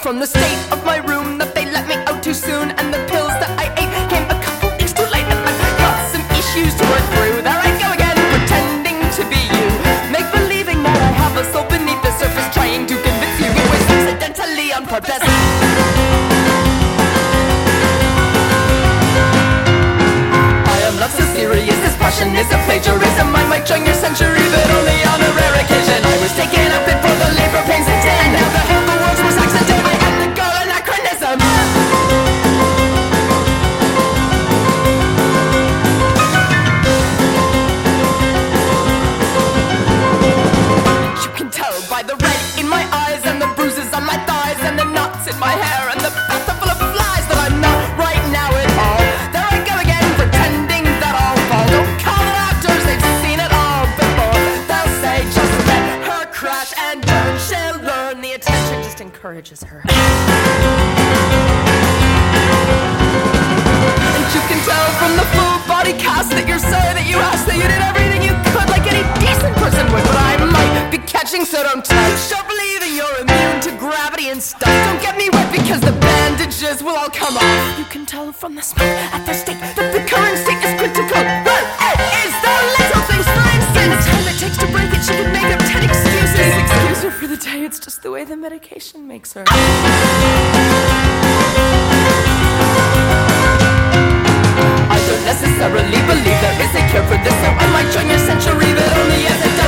from the state of my room that they let me out too soon, and the pills that I ate came a couple weeks too late, and I've got some issues to work through. There I go again, pretending to be you, make believing that I have a soul beneath the surface, trying to convince you it was accidentally on purpose. Love so serious, this passion is a plagiarism. I might join your century, but only on a rare occasion. I was taken up in for the labor pains and sin, and now the world's worst accident. I am the girl anachronism. You can tell by the red in my eyes, and the bruises on my thighs, and the knots in my hair, and the bathtub full of flies, that I'm not right now at all. There I go again, pretending that I'll fall. Don't call the actors, they've seen it all before. They'll say, just let her crash and burn. She'll learn, the attention just encourages her. And you can tell from the full body cast that you're sorry that you asked, that you did everything you could like any decent person would. But I might be catching, so don't touch. Stop believing you're immune to gravity and stuff. Don't get me wet because the bandages will all come off. You can tell from the smoke at the stake that the current state is critical. Well, is the little things, for instance, the time it takes to break it, she can make up 10 excuses. Excuse her for the day, it's just the way the medication makes her. I don't necessarily believe there is a cure for this, so I might join your century, but only as a